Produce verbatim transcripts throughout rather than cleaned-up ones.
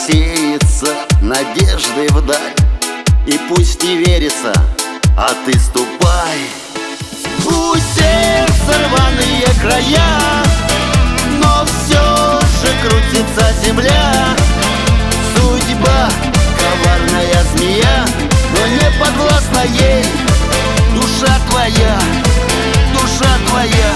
рассеется надежды вдаль, и пусть не верится, а ты ступай. У сердца рваные края, но все же крутится земля. Судьба коварная змея, но не подвластна ей душа твоя, душа твоя.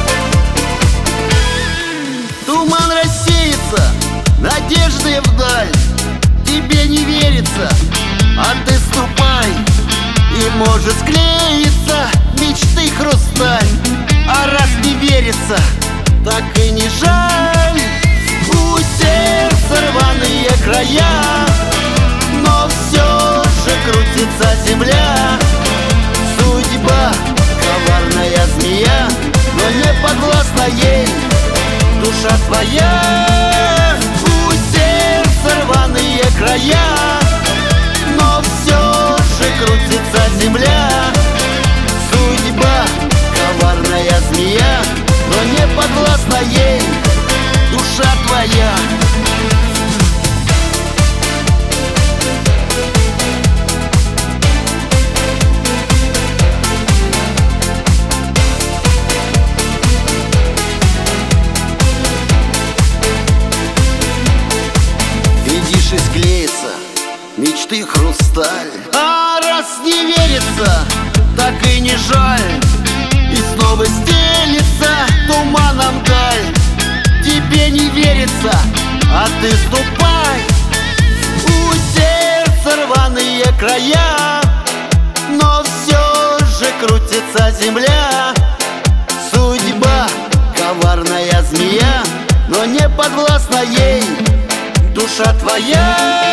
Туман рассеется, надежды вдаль, тебе не верится, а ты ступай. И может склеиться мечты хрусталь, а раз не верится, так и не жаль. У сердца рваные края, но все же крутится земля. Судьба коварная змея, но не подвластна ей душа твоя. У сердца рваные края, но все же крутится земля. Судьба коварная змея, но не подвластна ей душа твоя. Видишь, и склеится мечты хрусталь, а раз не верится, так и не жаль. И снова стелится туманом даль, тебе не верится, а ты ступай. У сердца рваные края, но все же крутится земля. Судьба коварная змея, но не подвластна ей душа твоя.